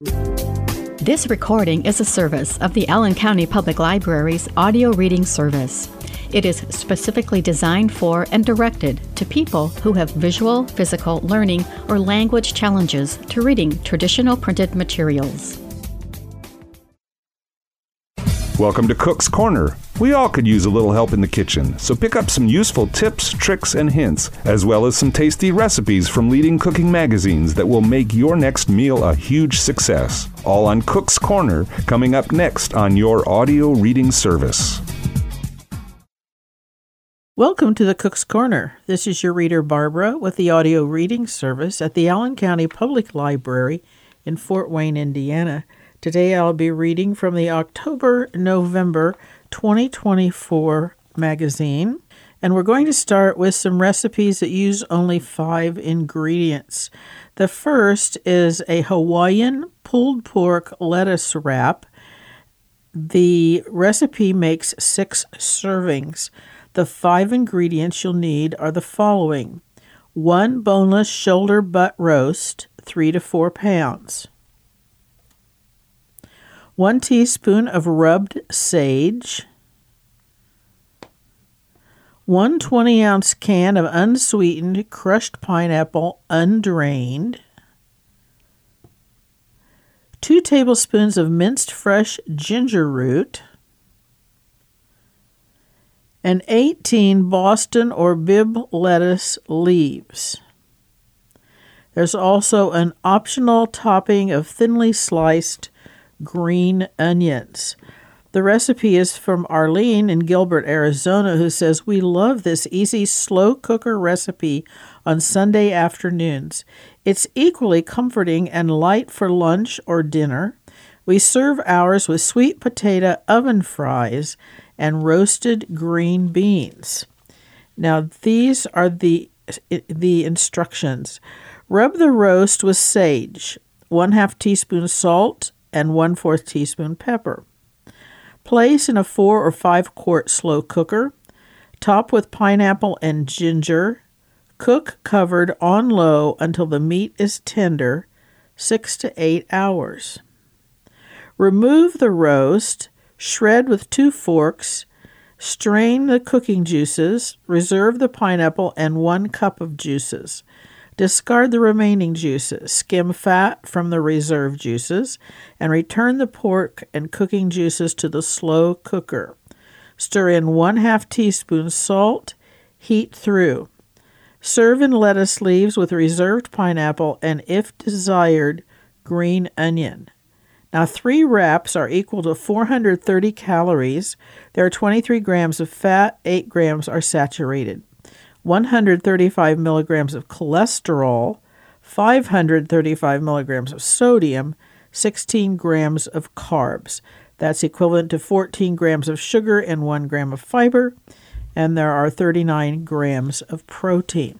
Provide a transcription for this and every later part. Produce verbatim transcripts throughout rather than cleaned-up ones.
This recording is a service of the Allen County Public Library's audio reading service. It is specifically designed for and directed to people who have visual, physical, learning, or language challenges to reading traditional printed materials. Welcome to Cook's Corner. We all could use a little help in the kitchen, so pick up some useful tips, tricks, and hints, as well as some tasty recipes from leading cooking magazines that will make your next meal a huge success. All on Cook's Corner, coming up next on your audio reading service. Welcome to the Cook's Corner. This is your reader Barbara with the audio reading service at the Allen County Public Library in Fort Wayne, Indiana. Today I'll be reading from the October-November twenty twenty-four magazine, and we're going to start with some recipes that use only five ingredients. The first is a Hawaiian pulled pork lettuce wrap. The recipe makes six servings. The five ingredients you'll need are the following: one boneless shoulder butt roast, three to four pounds. One teaspoon of rubbed sage, one twenty-ounce can of unsweetened crushed pineapple undrained, two tablespoons of minced fresh ginger root, and eighteen Boston or Bibb lettuce leaves. There's also an optional topping of thinly sliced green onions. The recipe is from Arlene in Gilbert, Arizona, who says, "We love this easy slow cooker recipe on Sunday afternoons. It's equally comforting and light for lunch or dinner. We serve ours with sweet potato oven fries and roasted green beans." Now, these are the, the instructions. Rub the roast with sage, one half teaspoon salt, and one fourth teaspoon pepper. Place in a four or five quart slow cooker. Top with pineapple and ginger. Cook covered on low until the meat is tender, six to eight hours. Remove the roast, shred with two forks, strain the cooking juices, reserve the pineapple and one cup of juices. Discard the remaining juices, skim fat from the reserved juices, and return the pork and cooking juices to the slow cooker. Stir in one half teaspoon salt, heat through. Serve in lettuce leaves with reserved pineapple and, if desired, green onion. Now, three wraps are equal to four hundred thirty calories. There are twenty-three grams of fat, eight grams are saturated. one hundred thirty-five milligrams of cholesterol, five hundred thirty-five milligrams of sodium, sixteen grams of carbs. That's equivalent to fourteen grams of sugar and one gram of fiber, and there are thirty-nine grams of protein.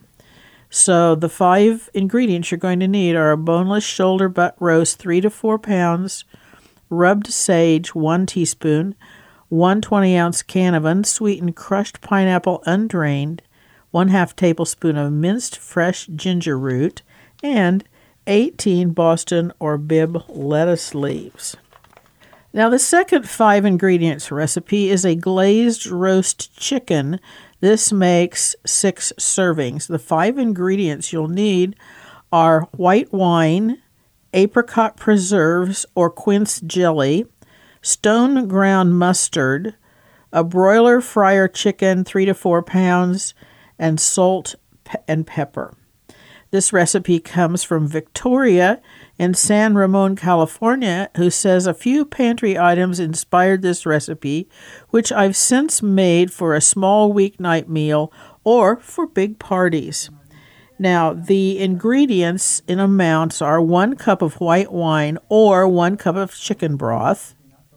So the five ingredients you're going to need are a boneless shoulder butt roast, three to four pounds, rubbed sage, one teaspoon, one twenty-ounce can of unsweetened crushed pineapple undrained, one half tablespoon of minced fresh ginger root, and eighteen Boston or Bibb lettuce leaves. Now, the second five ingredients recipe is a glazed roast chicken. This makes six servings. The five ingredients you'll need are white wine, apricot preserves or quince jelly, stone ground mustard, a broiler fryer chicken, three to four pounds, and salt and pepper. This recipe comes from Victoria in San Ramon, California, who says, "A few pantry items inspired this recipe, which I've since made for a small weeknight meal or for big parties." Now, the ingredients in amounts are one cup of white wine or one cup of chicken broth,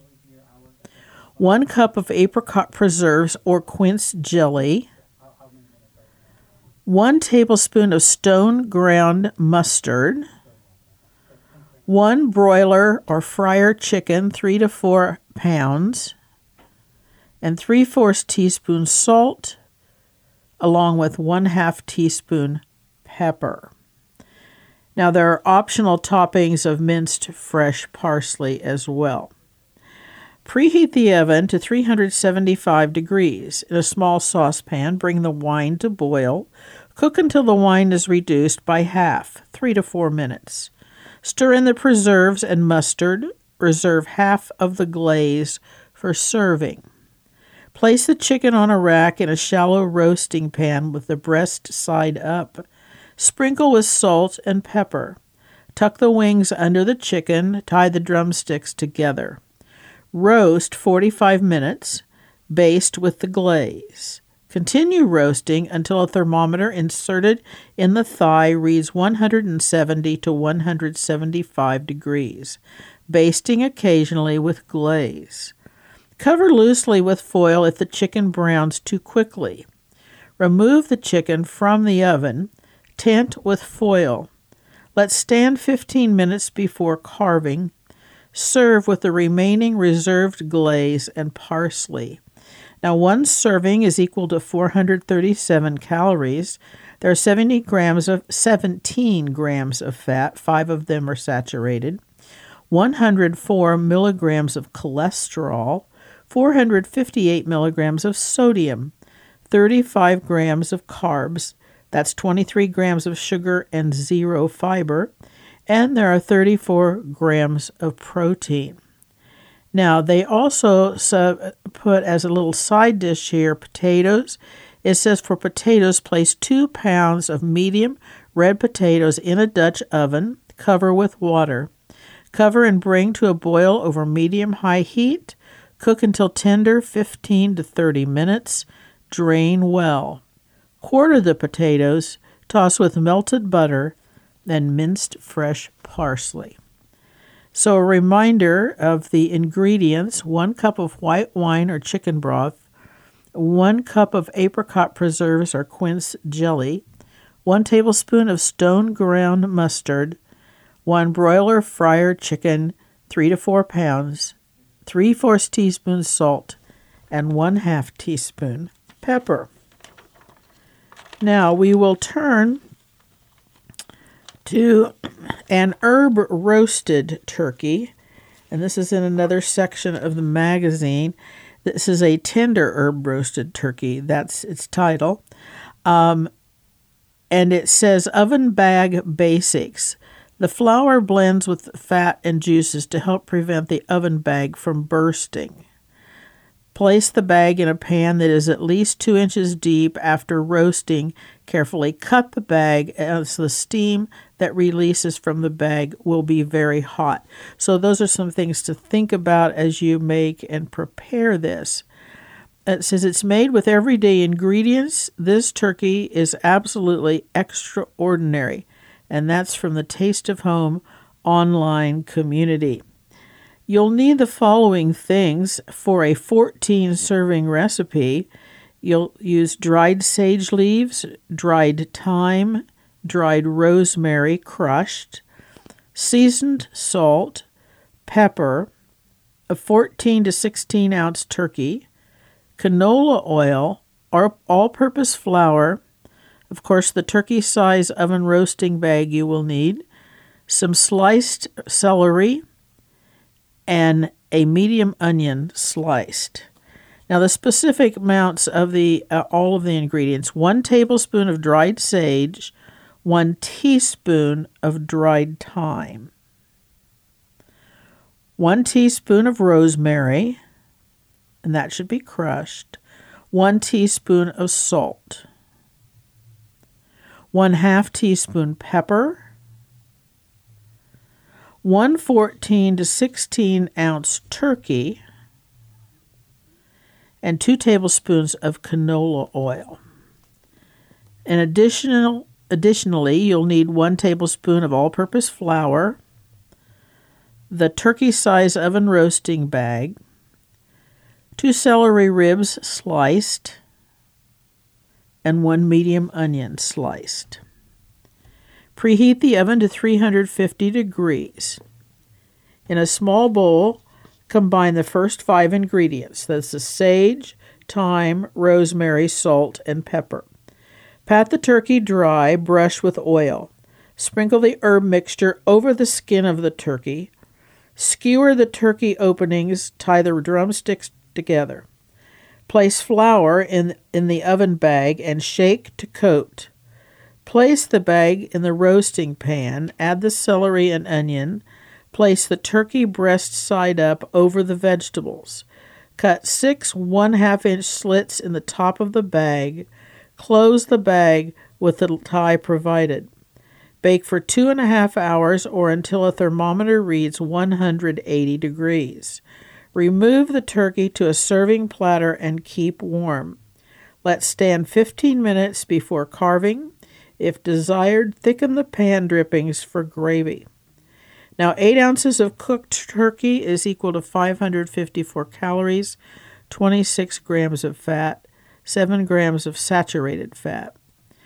one cup of apricot preserves or quince jelly, one tablespoon of stone ground mustard, one broiler or fryer chicken, three to four pounds, and three-fourths teaspoon salt, along with one half teaspoon pepper. Now, there are optional toppings of minced fresh parsley as well. Preheat the oven to three hundred seventy-five degrees. In a small saucepan, bring the wine to boil. Cook until the wine is reduced by half, three to four minutes. Stir in the preserves and mustard. Reserve half of the glaze for serving. Place the chicken on a rack in a shallow roasting pan with the breast side up. Sprinkle with salt and pepper. Tuck the wings under the chicken. Tie the drumsticks together. Roast forty-five minutes. Baste with the glaze. Continue roasting until a thermometer inserted in the thigh reads one hundred seventy to one hundred seventy-five degrees, basting occasionally with glaze. Cover loosely with foil if the chicken browns too quickly. Remove the chicken from the oven. Tint with foil. Let stand fifteen minutes before carving. Serve with the remaining reserved glaze and parsley. Now, one serving is equal to four hundred thirty-seven calories. There are seventy grams of, seventeen grams of fat. Five of them are saturated. one hundred four milligrams of cholesterol. four hundred fifty-eight milligrams of sodium. thirty-five grams of carbs. That's twenty-three grams of sugar and zero fiber. And there are thirty-four grams of protein. Now, they also sub- put as a little side dish here potatoes. It says for potatoes, place two pounds of medium red potatoes in a Dutch oven. Cover with water. Cover and bring to a boil over medium-high heat. Cook until tender, fifteen to thirty minutes. Drain well. Quarter the potatoes. Toss with melted butter and minced fresh parsley. So a reminder of the ingredients: one cup of white wine or chicken broth, one cup of apricot preserves or quince jelly, one tablespoon of stone ground mustard, one broiler fryer chicken, three to four pounds, three-fourths teaspoon salt, and one half teaspoon pepper. Now we will turn to an herb roasted turkey, and this is in another section of the magazine. This is a tender herb roasted turkey. That's its title. Um, and it says oven bag basics. The flour blends with fat and juices to help prevent the oven bag from bursting. Place the bag in a pan that is at least two inches deep. After roasting, carefully cut the bag as the steam that releases from the bag will be very hot. So those are some things to think about as you make and prepare this. It says it's made with everyday ingredients. This turkey is absolutely extraordinary. And that's from the Taste of Home online community. You'll need the following things for a fourteen serving recipe. You'll use dried sage leaves, dried thyme, dried rosemary crushed, seasoned salt, pepper, a fourteen to sixteen ounce turkey, canola oil, or all-purpose flour, of course the turkey size oven roasting bag you will need, some sliced celery, and a medium onion sliced. Now the specific amounts of the uh, all of the ingredients: one tablespoon of dried sage, one teaspoon of dried thyme, one teaspoon of rosemary, and that should be crushed, one teaspoon of salt, one half teaspoon pepper, one fourteen to sixteen ounce turkey, and two tablespoons of canola oil. And additional, additionally, you'll need one tablespoon of all-purpose flour, the turkey size oven roasting bag, two celery ribs sliced, and one medium onion sliced. Preheat the oven to three hundred fifty degrees. In a small bowl, combine the first five ingredients. That's the sage, thyme, rosemary, salt, and pepper. Pat the turkey dry, brush with oil. Sprinkle the herb mixture over the skin of the turkey. Skewer the turkey openings, tie the drumsticks together. Place flour in, in the oven bag and shake to coat. Place the bag in the roasting pan, add the celery and onion. Place the turkey breast side up over the vegetables. Cut six one-half inch slits in the top of the bag. Close the bag with the tie provided. Bake for two and a half hours or until a thermometer reads one hundred eighty degrees. Remove the turkey to a serving platter and keep warm. Let stand fifteen minutes before carving. If desired, thicken the pan drippings for gravy. Now, eight ounces of cooked turkey is equal to five hundred fifty-four calories, twenty-six grams of fat, seven grams of saturated fat,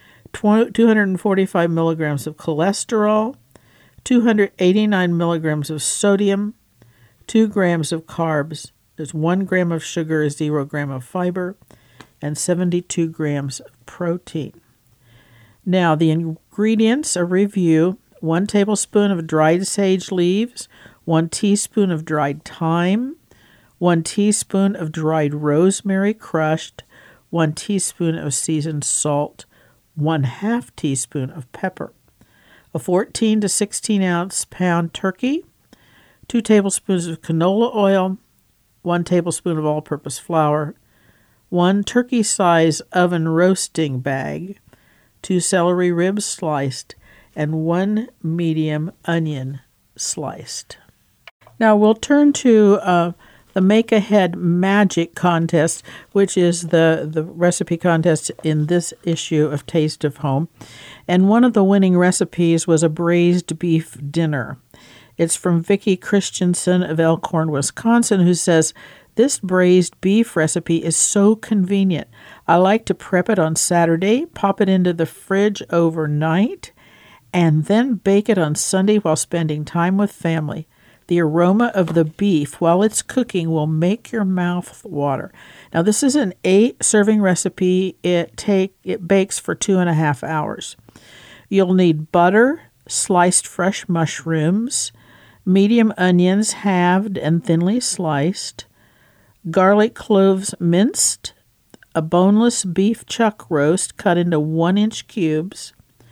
two hundred forty-five milligrams of cholesterol, two hundred eighty-nine milligrams of sodium, two grams of carbs, there's one gram of sugar, zero gram of fiber, and seventy-two grams of protein. Now, the ingredients, a review: one tablespoon of dried sage leaves, one teaspoon of dried thyme, one teaspoon of dried rosemary crushed, one teaspoon of seasoned salt, one half teaspoon of pepper, a fourteen to sixteen ounce pound turkey, two tablespoons of canola oil, one tablespoon of all-purpose flour, one turkey-size oven roasting bag, two celery ribs sliced, and one medium onion sliced. Now we'll turn to uh, the Make Ahead Magic Contest, which is the, the recipe contest in this issue of Taste of Home. And one of the winning recipes was a braised beef dinner. It's from Vicki Christensen of Elkhorn, Wisconsin, who says, "This braised beef recipe is so convenient. I like to prep it on Saturday, pop it into the fridge overnight, and then bake it on Sunday while spending time with family. The aroma of the beef while it's cooking will make your mouth water." Now, this is an eight-serving recipe. It take it bakes for two and a half hours. You'll need butter, sliced fresh mushrooms, medium onions halved and thinly sliced, garlic cloves minced, a boneless beef chuck roast cut into one-inch cubes,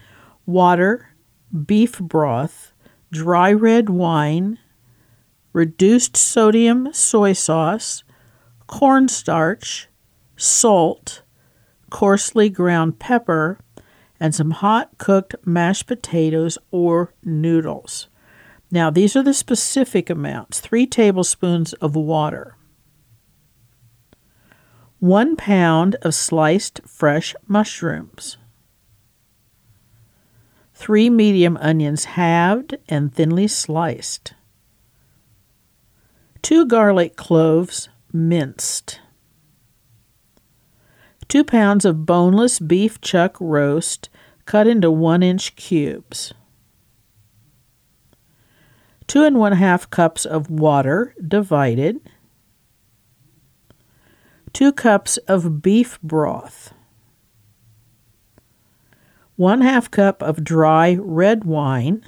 water, beef broth, dry red wine, reduced sodium soy sauce, cornstarch, salt, coarsely ground pepper, and some hot cooked mashed potatoes or noodles. Now, these are the specific amounts: three tablespoons of water, one pound of sliced fresh mushrooms, three medium onions halved and thinly sliced, two garlic cloves minced, two pounds of boneless beef chuck roast cut into one-inch cubes, two and one-half cups of water divided, two cups of beef broth, one half cup of dry red wine,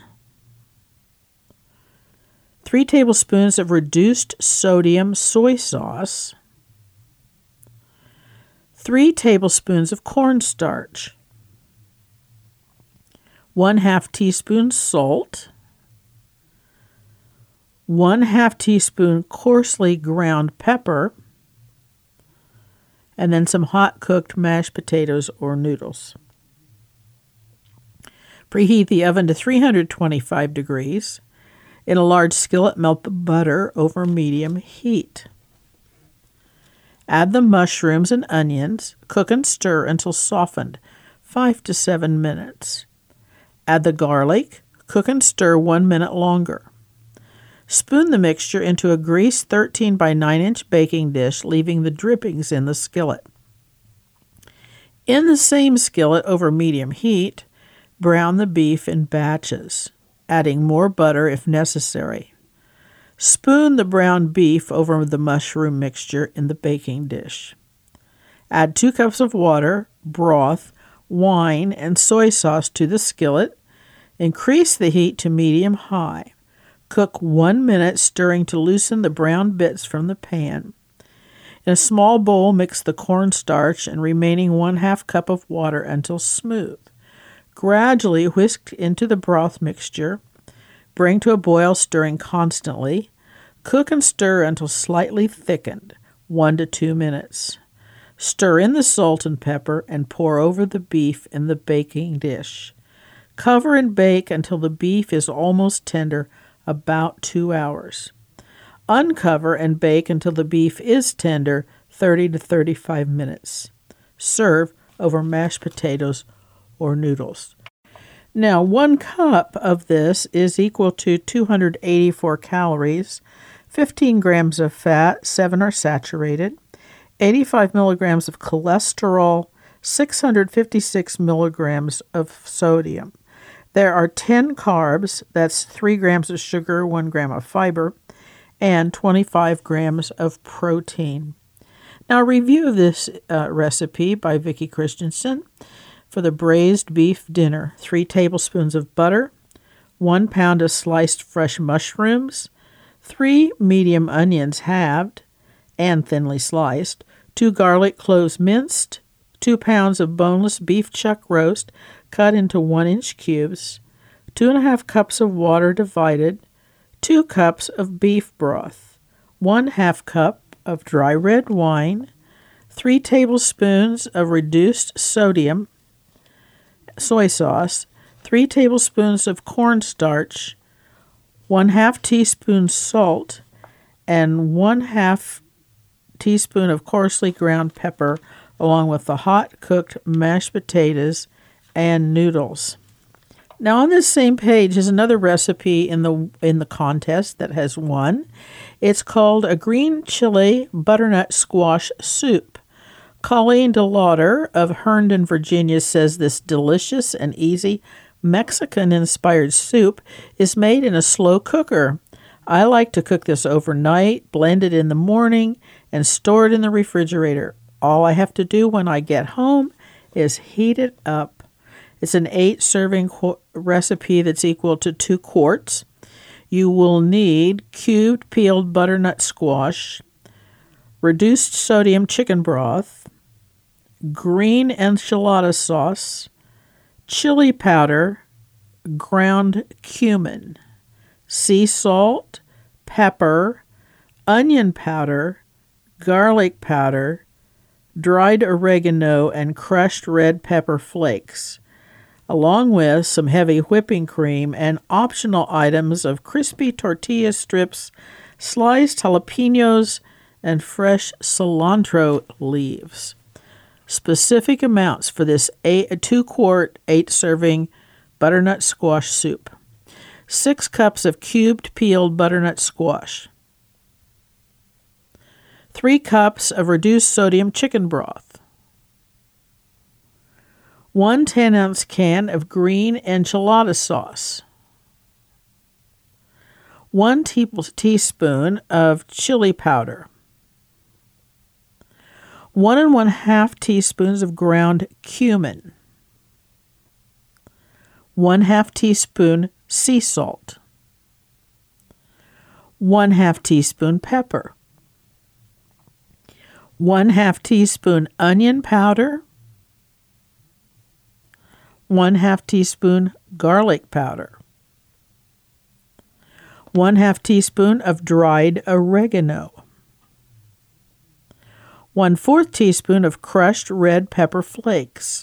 three tablespoons of reduced sodium soy sauce, three tablespoons of cornstarch, one half teaspoon salt, one half teaspoon coarsely ground pepper, and then some hot cooked mashed potatoes or noodles. Preheat the oven to three hundred twenty-five degrees. In a large skillet, melt the butter over medium heat. Add the mushrooms and onions. Cook and stir until softened, five to seven minutes. Add the garlic. Cook and stir one minute longer. Spoon the mixture into a greased thirteen by nine inch baking dish, leaving the drippings in the skillet. In the same skillet over medium heat, brown the beef in batches, adding more butter if necessary. Spoon the browned beef over the mushroom mixture in the baking dish. Add two cups of water, broth, wine, and soy sauce to the skillet. Increase the heat to medium-high. Cook one minute, stirring to loosen the brown bits from the pan. In a small bowl, mix the cornstarch and remaining one-half cup of water until smooth. Gradually whisk into the broth mixture. Bring to a boil, stirring constantly. Cook and stir until slightly thickened, one to two minutes. Stir in the salt and pepper and pour over the beef in the baking dish. Cover and bake until the beef is almost tender, about two hours. Uncover and bake until the beef is tender, thirty to thirty-five minutes. Serve over mashed potatoes or noodles. Now, one cup of this is equal to two hundred eighty-four calories, fifteen grams of fat, seven are saturated, eighty-five milligrams of cholesterol, six hundred fifty-six milligrams of sodium. There are ten carbs, that's three grams of sugar, one gram of fiber, and twenty-five grams of protein. Now, a review of this uh, recipe by Vicki Christensen for the braised beef dinner. Three tablespoons of butter, one pound of sliced fresh mushrooms, three medium onions halved and thinly sliced, two garlic cloves minced, two pounds of boneless beef chuck roast cut into one-inch cubes, two and a half cups of water divided, two cups of beef broth, one half cup of dry red wine, three tablespoons of reduced sodium soy sauce, three tablespoons of cornstarch, one half teaspoon salt, and one half teaspoon of coarsely ground pepper, along with the hot cooked mashed potatoes and noodles. Now, on this same page is another recipe in the in the contest that has won. It's called a green chili butternut squash soup. Colleen DeLauder of Herndon, Virginia, says this delicious and easy Mexican-inspired soup is made in a slow cooker. I like to cook this overnight, blend it in the morning, and store it in the refrigerator. All I have to do when I get home is heat it up. It's an eight-serving qu- recipe that's equal to two quarts. You will need cubed peeled butternut squash, reduced sodium chicken broth, green enchilada sauce, chili powder, ground cumin, sea salt, pepper, onion powder, garlic powder, dried oregano, and crushed red pepper flakes, along with some heavy whipping cream and optional items of crispy tortilla strips, sliced jalapenos, and fresh cilantro leaves. Specific amounts for this eight, two-quart, eight-serving butternut squash soup. Six cups of cubed peeled butternut squash. Three cups of reduced sodium chicken broth. One ten-ounce can of green enchilada sauce. One te- teaspoon of chili powder. One and one half teaspoons of ground cumin. One half teaspoon sea salt. One half teaspoon pepper. One half teaspoon onion powder. One half teaspoon garlic powder. One half teaspoon of dried oregano. One fourth teaspoon of crushed red pepper flakes.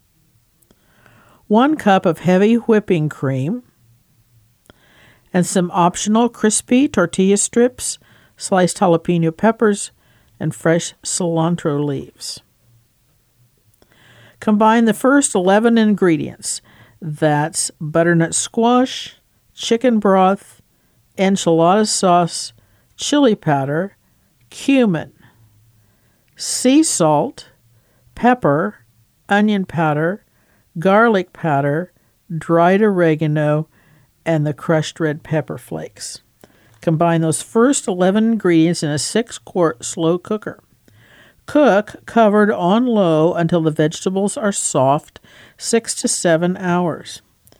One cup of heavy whipping cream. And some optional crispy tortilla strips, sliced jalapeno peppers, and fresh cilantro leaves. Combine the first eleven ingredients. That's butternut squash, chicken broth, enchilada sauce, chili powder, cumin, sea salt, pepper, onion powder, garlic powder, dried oregano, and the crushed red pepper flakes. Combine those first eleven ingredients in a six-quart slow cooker. Cook covered on low until the vegetables are soft, six to seven hours.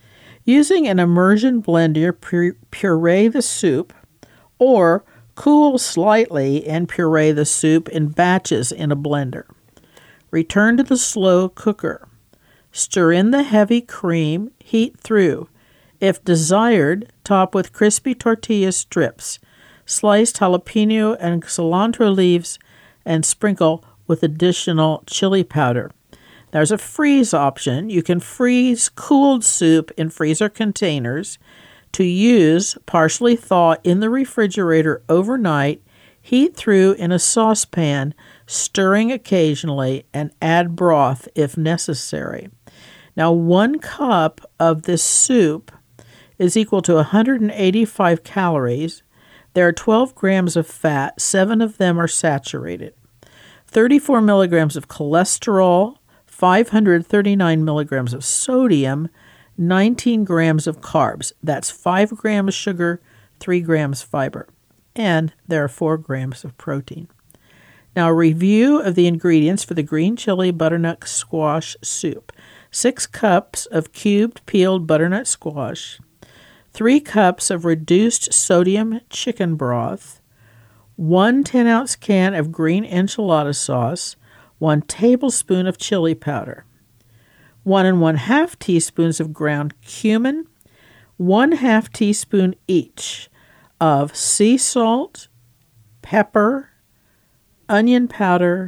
Using an immersion blender, puree the soup, or cool slightly and puree the soup in batches in a blender. Return to the slow cooker. Stir in the heavy cream, heat through. If desired, top with crispy tortilla strips, sliced jalapeno and cilantro leaves, and sprinkle with additional chili powder. There's a freeze option. You can freeze cooled soup in freezer containers to use partially thaw in the refrigerator overnight, heat through in a saucepan, stirring occasionally, and add broth if necessary. Now, one cup of this soup is equal to one hundred eighty-five calories. There are twelve grams of fat, seven of them are saturated, thirty-four milligrams of cholesterol, five hundred thirty-nine milligrams of sodium, nineteen grams of carbs. That's five grams sugar, three grams fiber. And there are four grams of protein. Now, a review of the ingredients for the green chili butternut squash soup. Six cups of cubed peeled butternut squash, three cups of reduced sodium chicken broth, one ten-ounce can of green enchilada sauce, one tablespoon of chili powder, one and one-half teaspoons of ground cumin, one half teaspoon each of sea salt, pepper, onion powder,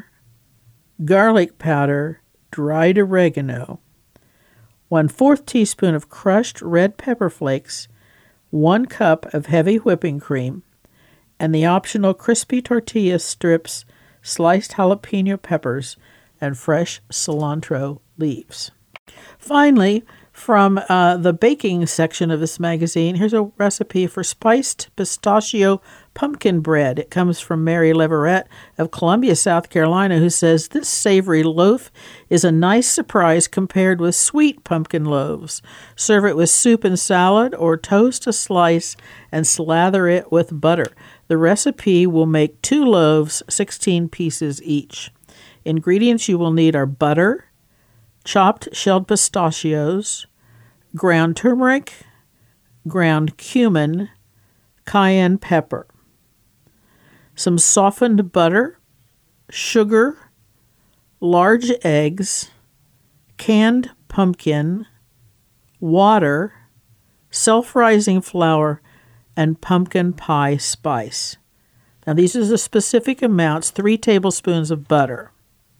garlic powder, dried oregano, one-fourth teaspoon of crushed red pepper flakes, one cup of heavy whipping cream, and the optional crispy tortilla strips, sliced jalapeno peppers, and fresh cilantro leaves. Finally, from uh, the baking section of this magazine, here's a recipe for spiced pistachio pumpkin bread. It comes from Mary Leverett of Columbia, South Carolina, who says, this savory loaf is a nice surprise compared with sweet pumpkin loaves. Serve it with soup and salad, or toast a slice and slather it with butter. The recipe will make two loaves, sixteen pieces each. Ingredients you will need are butter, chopped shelled pistachios, ground turmeric, ground cumin, cayenne pepper, some softened butter, sugar, large eggs, canned pumpkin, water, self-rising flour, and pumpkin pie spice. Now, these are the specific amounts: three tablespoons of butter,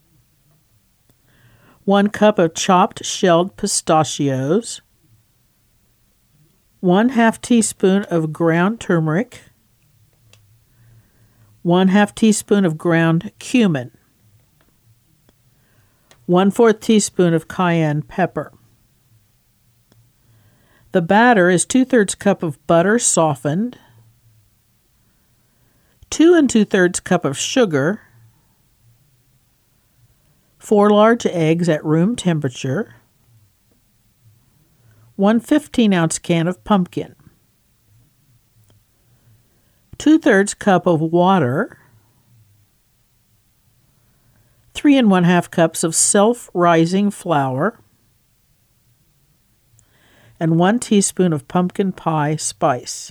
one cup of chopped shelled pistachios, one half teaspoon of ground turmeric, one half teaspoon of ground cumin, one fourth teaspoon of cayenne pepper. The batter is two-thirds cup of butter softened, two and two-thirds cup of sugar, four large eggs at room temperature, one fifteen-ounce can of pumpkin, two-thirds cup of water, three and one-half cups of self-rising flour, and one teaspoon of pumpkin pie spice.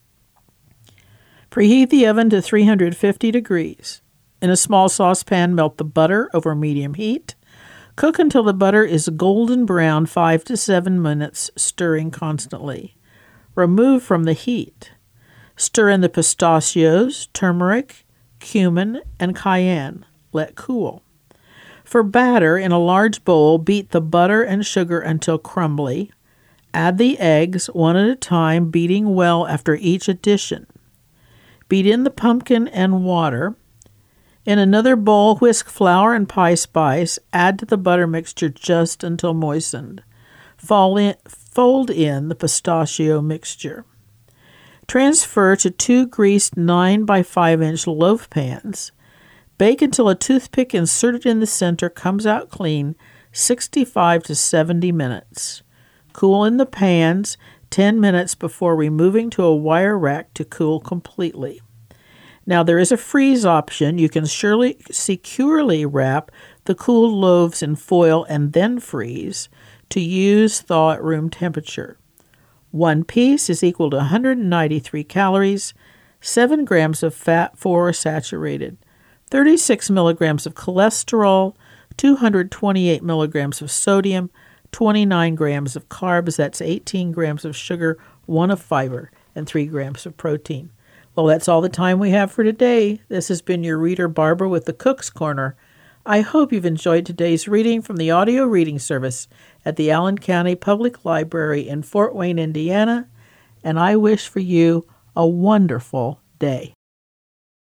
Preheat the oven to three hundred fifty degrees. In a small saucepan, melt the butter over medium heat. Cook until the butter is golden brown, five to seven minutes, stirring constantly. Remove from the heat. Stir in the pistachios, turmeric, cumin, and cayenne. Let cool. For batter, in a large bowl, beat the butter and sugar until crumbly. Add the eggs one at a time, beating well after each addition. Beat in the pumpkin and water. In another bowl, whisk flour and pie spice. Add to the butter mixture just until moistened. Fold in, fold in the pistachio mixture. Transfer to two greased nine by five inch loaf pans. Bake until a toothpick inserted in the center comes out clean, sixty-five to seventy minutes. Cool in the pans ten minutes before removing to a wire rack to cool completely. Now, there is a freeze option. You can surely securely wrap the cooled loaves in foil and then freeze. To use, thaw at room temperature. One piece is equal to one hundred ninety-three calories, seven grams of fat, four are saturated, thirty-six milligrams of cholesterol, two hundred twenty-eight milligrams of sodium, twenty-nine grams of carbs, that's eighteen grams of sugar, one of fiber, and three grams of protein. Well, that's all the time we have for today. This has been your reader, Barbara, with the Cook's Corner. I hope you've enjoyed today's reading from the audio reading service at the Allen County Public Library in Fort Wayne, Indiana, and I wish for you a wonderful day.